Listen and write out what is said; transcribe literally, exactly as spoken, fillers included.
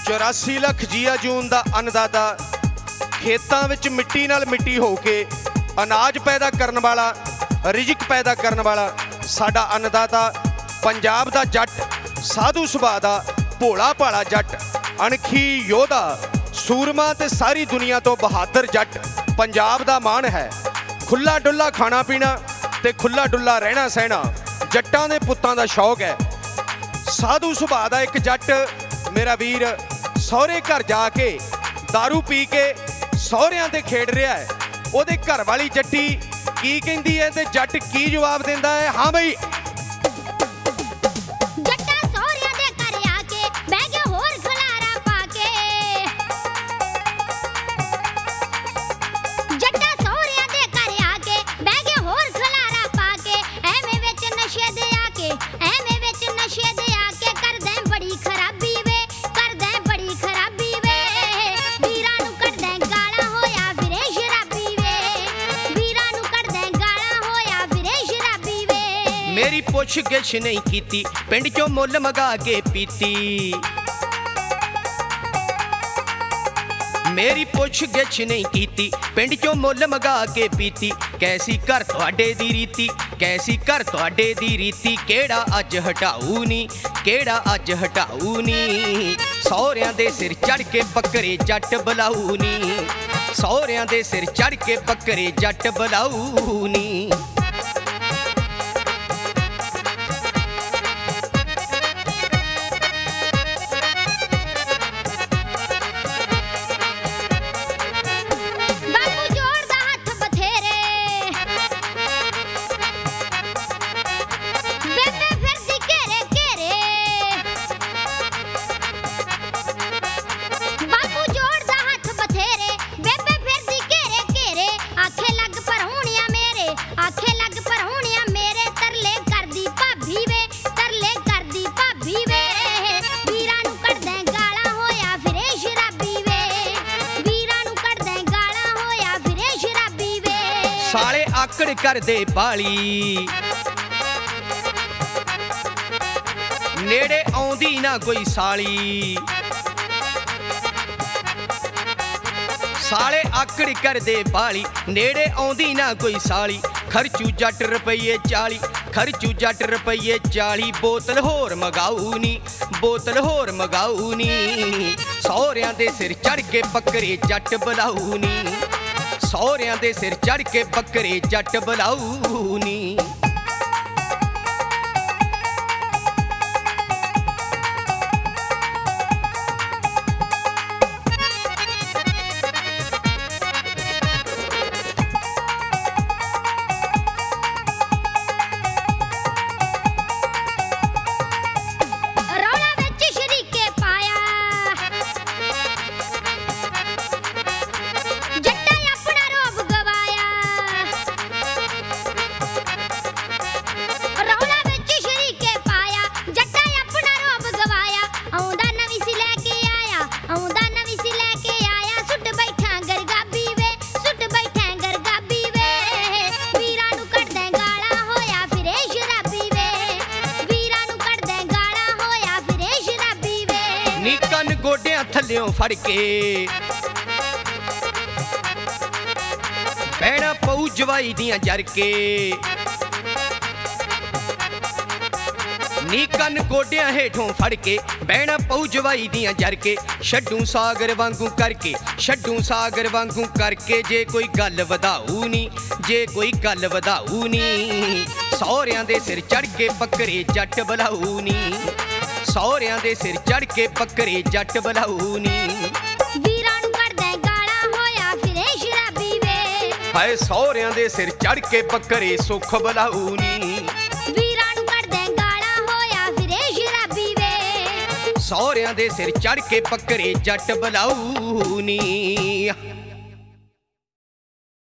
चौरासी लख जीआ जून का अन्नदाता, खेतों विच मिट्टी नाल मिट्टी हो के अनाज पैदा करने वाला, रिजिक पैदा करने वाला साडा अन्नदाता, पंजाब दा जट, साधु सुभा दा भोला भाला जट, अणखी योधा, सूरमा ते सारी दुनिया तो बहादुर जट पंजाब दा मान है। खुला डुला खाना पीना ते खुला डुला रहना सहना जट्टां दे पुत्तां दा शौक है। साधु सुभा दा एक जट मेरा वीर सौहरे घर जाके दारू पी के सौहरियां ते खेड रहा है। ਉਹਦੇ घर वाली जट्टी की कहती है ते जट की जवाब देंदा है? हाँ बई मेरी पुछ गिछ नहीं कीती, पिंड चों मुल मंगा के पीती। मेरी पुछ गिछ नहीं कीती, पिंड चों मुल मंगा के पीती। कैसी घर तुहाडे दी रीति, कैसी घर तुहाडे दी रीति, केड़ा अज हटाऊ नी, केड़ा अज हटाऊ नी। सौहरियां दे सिर चढ़ के बकरे जट बुलाऊ नी, सौहरियां दे सिर चढ़ के बकरे जट बुलाऊ नी। साले आकड़ कर दे बाली, नेड़े आउंदी ना कोई साली। साले आकड़ कर दे बाली, नेड़े आउंदी ना कोई साली। खर्चू जट रुपये चाली, खर्चू जट रुपये चाली। बोतल होर मगाऊ नी, बोतल होर मगाऊ नी। सौहरियां दे सिर चढ़ के बकरे जट बुलाऊ नी, सौहरियां दे सिर चढ़ के बकरे जट बुलाऊ नी। गोडियां थल्लियों फड़ के पैना पऊ जवाई दियां जर के। नी कन गोडियां हेठों फड़ के बहना पऊ जवाई दियां जर के। छड्डू सागर वांगू करके, छड्डू सागर वांगू करके। जे कोई गल वधाऊ नी, जे कोई गल वधाऊ नी। सौहरियां दे सिर चढ़ के बकरे जट बुलाऊ नी, सौहरियां दे सिर चढ़ के बकरे जट बुलाऊ नी। वीरां नूं कढदे गालां होया फिरे शराबी वे, हाय सौहरियां दे सिर चढ़ के बकरे सुख बुलाऊ नी। वीरां नूं कढदे गालां होया फिरे शराबी वे, सौहरियां दे सिर चढ़ के बकरे जट बुलाऊ नी।